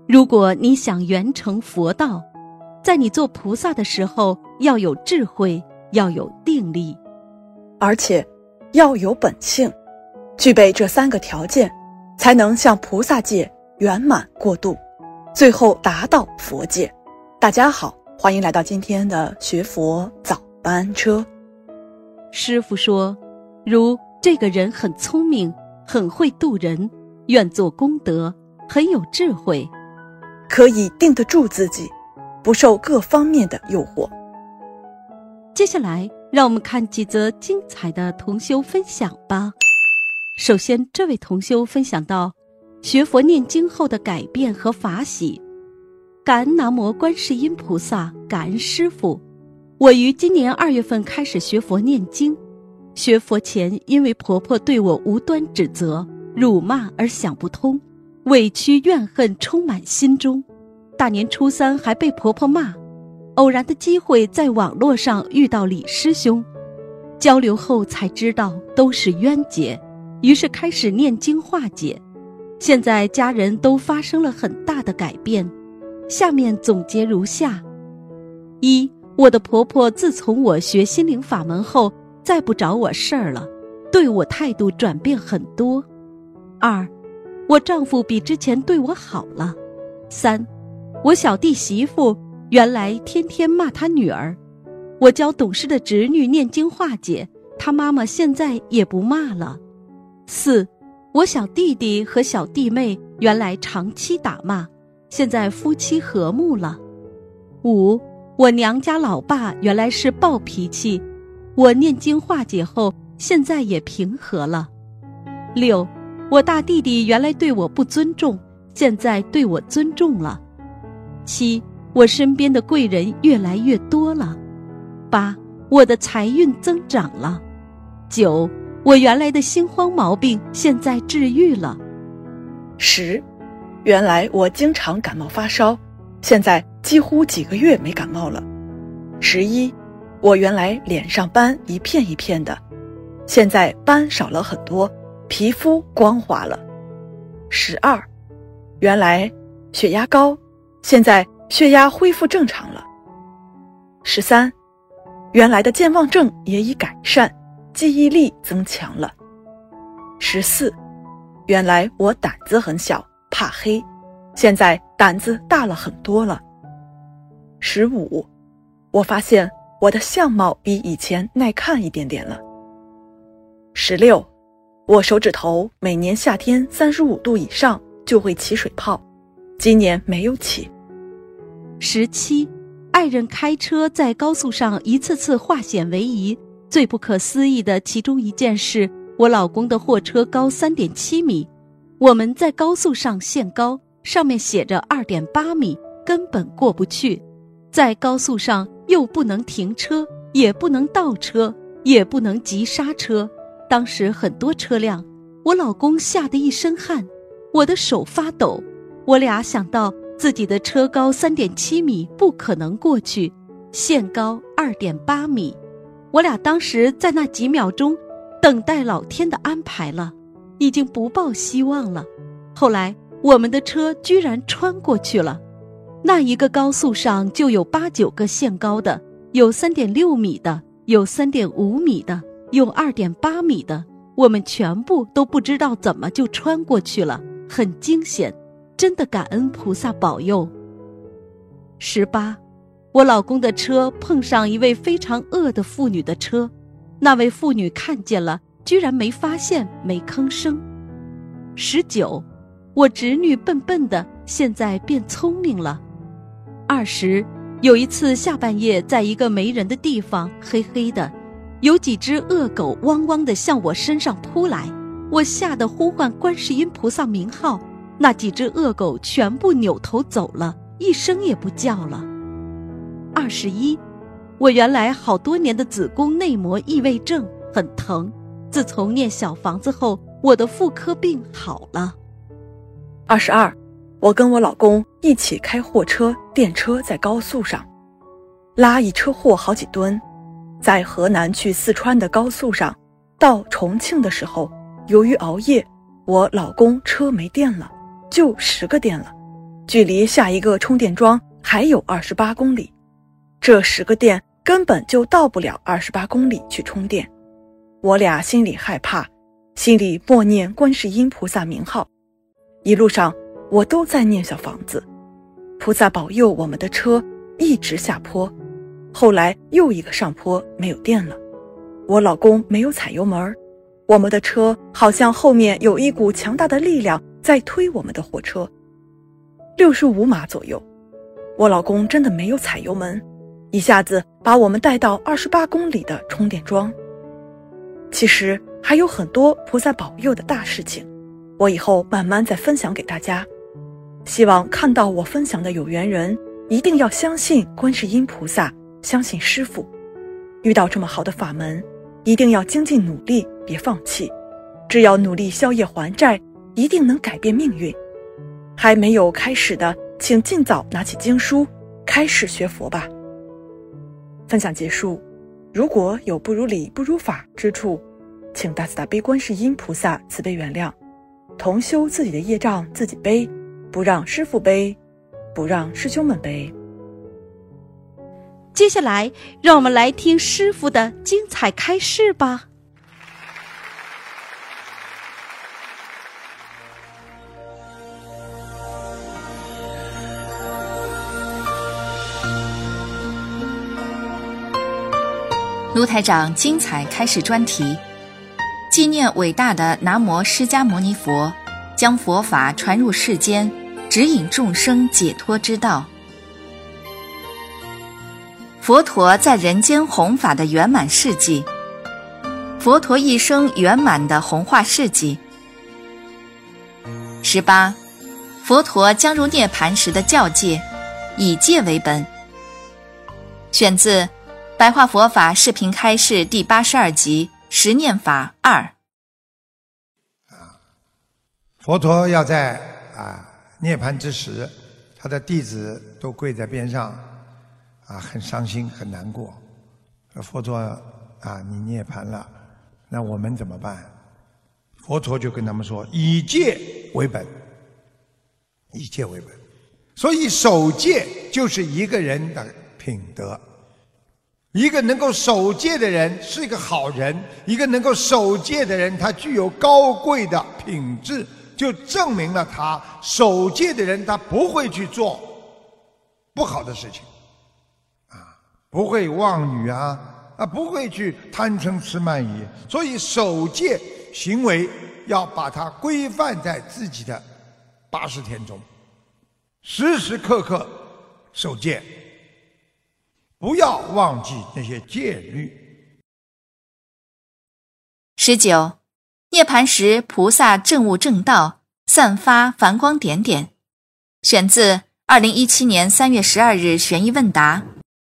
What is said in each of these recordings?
如果你想圆成佛道，在你做菩萨的时候要有智慧，要有定力， 而且要有本性，具备这3个条件，才能向菩萨界圆满过渡，最后达到佛界。大家好，欢迎来到今天的学佛早班车。 师父说，如这个人很聪明，很会度人，愿做功德，很有智慧， 可以定得住自己，不受各方面的诱惑。 接下来让我们看几则精彩的同修分享吧。首先，这位同修分享到学佛念经后的改变和法喜。感恩南无观世音菩萨，感恩师父。我于今年2月份开始学佛念经，学佛前因为婆婆对我无端指责、辱骂而想不通，委屈怨恨充满心中。大年初3还被婆婆骂，偶然的机会在网络上遇到李师兄，交流后才知道都是冤结，于是开始念经化解。现在家人都发生了很大的改变，下面总结如下：一，我的婆婆自从我学心灵法门后再不找我事儿了，对我态度转变很多。2，我丈夫比之前对我好了。3，我小弟媳妇原来天天骂他女儿，我教懂事的侄女念经化解，他妈妈现在也不骂了。4，我小弟弟和小弟妹原来长期打骂，现在夫妻和睦了。5，我娘家老爸原来是暴脾气，我念经化解后现在也平和了。6，我大弟弟原来对我不尊重，现在对我尊重了。7，我身边的贵人越来越多了。8，我的财运增长了。9，我原来的心慌毛病现在治愈了。 10，原来我经常感冒发烧，现在几乎几个月没感冒了。11，我原来脸上斑一片一片的，现在斑少了很多，皮肤光滑了。12，原来血压高，现在血压恢复正常了。13，原来的健忘症也已改善，记忆力增强了。14，原来我胆子很小，怕黑，现在胆子大了很多了。15，我发现我的相貌比以前耐看一点点了。16，我手指头每年夏天35度以上就会起水泡，今年没有起。 17，爱人开车在高速上一次次化险为夷，最不可思议的其中一件事，我老公的货车高3.7米，我们在高速上限高，上面写着2.8米，根本过不去。在高速上又不能停车，也不能倒车，也不能急刹车，当时很多车辆，我老公吓得一身汗，我的手发抖。我俩想到自己的车高3.7米不可能过去，限高2.8米，我俩当时在那几秒钟等待老天的安排了，已经不抱希望了。后来我们的车居然穿过去了，那一个高速上就有8、9个限高的，有3.6米的，有3.5米的，有2.8米的，我们全部都不知道怎么就穿过去了，很惊险，真的感恩菩萨保佑。18，我老公的车碰上一位非常恶的妇女的车，那位妇女看见了，居然没发现，没吭声。19，我侄女笨笨的，现在变聪明了。20，有一次下半夜在一个没人的地方，黑黑的，有几只恶狗汪汪地向我身上扑来，我吓得呼唤观世音菩萨名号，那几只恶狗全部扭头走了，一声也不叫了。21，我原来好多年的子宫内膜异位症很疼，自从念小房子后，我的妇科病好了。 22，我跟我老公一起开货车电车，在高速上拉一车货好几吨，在河南去四川的高速上，到重庆的时候，由于熬夜，我老公车没电了，就10个电了， 距离下一个充电桩还有28公里，这10个店根本就到不了28公里去充电。我俩心里害怕，心里默念观世音菩萨名号。一路上我都在念小房子，菩萨保佑我们的车一直下坡。后来又一个上坡没有电了，我老公没有踩油门，我们的车好像后面有一股强大的力量在推我们的货车。65码左右，我老公真的没有踩油门，一下子把我们带到28公里的充电桩。其实还有很多菩萨保佑的大事情，我以后慢慢再分享给大家。希望看到我分享的有缘人一定要相信观世音菩萨，相信师父。遇到这么好的法门，一定要精进努力，别放弃。只要努力消业还债，一定能改变命运。还没有开始的，请尽早拿起经书，开始学佛吧。分享结束，如果有不如理不如法之处，请大慈大悲观世音菩萨慈悲原谅。同修自己的业障自己背，不让师父背，不让师兄们背。 接下来让我们来听师父的精彩开示吧。 卢台长精彩开示专题，纪念伟大的南无释迦牟尼佛，将佛法传入世间，指引众生解脱之道。佛陀在人间弘法的圆满事迹，佛陀一生圆满的弘化事迹。18，佛陀将入涅盘时的教戒，以戒为本。选自白话佛法视频开示第82集十念法2。 佛陀要在涅盘之时，他的弟子都跪在边上，很伤心很难过。佛陀你涅盘了，那我们怎么办？佛陀就跟他们说，以戒为本，以戒为本。所以守戒就是一个人的品德。一个能够守戒的人是一个好人，一个能够守戒的人，他具有高贵的品质，就证明了他守戒的人，他不会去做不好的事情，不会妄语不会去贪嗔痴慢疑。所以守戒行为要把它规范在自己的80天中，时时刻刻守戒。不要忘记那些戒律。 19，涅盘时菩萨证悟正道，散发繁光点点。选自2017年3月12日悬疑问答。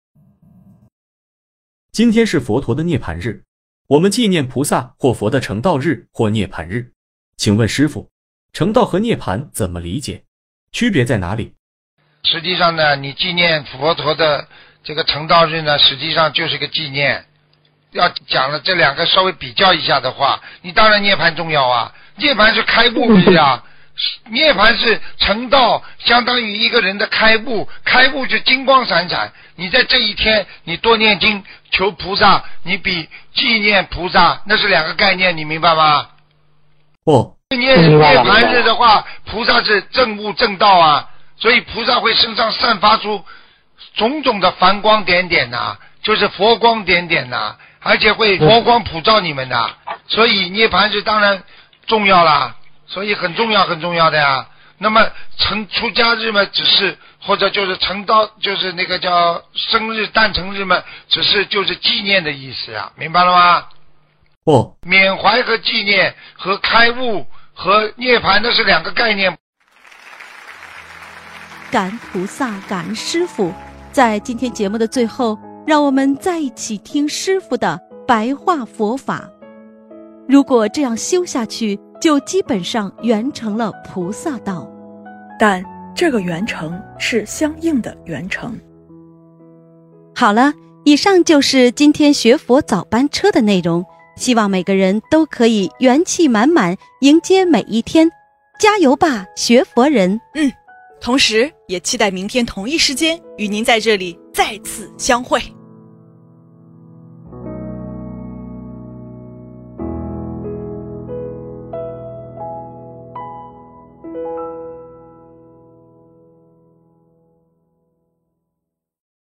今天是佛陀的涅盘日，我们纪念菩萨或佛的成道日或涅盘日。请问师父，成道和涅盘怎么理解？区别在哪里？ 实际上呢，你纪念佛陀的这个成道日呢，实际上就是个纪念。要讲了这两个稍微比较一下的话，你当然涅盘重要啊，涅盘是开悟日啊，涅盘是成道，相当于一个人的开悟，开悟就金光闪闪。你在这一天你多念经求菩萨，你比纪念菩萨那是两个概念，你明白吗？涅盘日的话，菩萨是正悟正道啊，所以菩萨会身上散发出种种的繁光点点就是佛光点点而且会佛光普照你们所以涅盘日当然重要啦，所以很重要很重要的呀。那么出家日嘛，只是或者就是成道，就是那个叫生日诞辰日嘛，只是就是纪念的意思明白了吗？缅怀和纪念和开悟和涅盘那是两个概念。 感恩菩萨，感恩师父。在今天节目的最后，让我们在一起听师父的白话佛法。如果这样修下去，就基本上圆成了菩萨道， 但这个圆成是相应的圆成。 好了，以上就是今天学佛早班车的内容，希望每个人都可以元气满满迎接每一天，加油吧学佛人。 同时也期待明天同一时间与您在这里再次相会。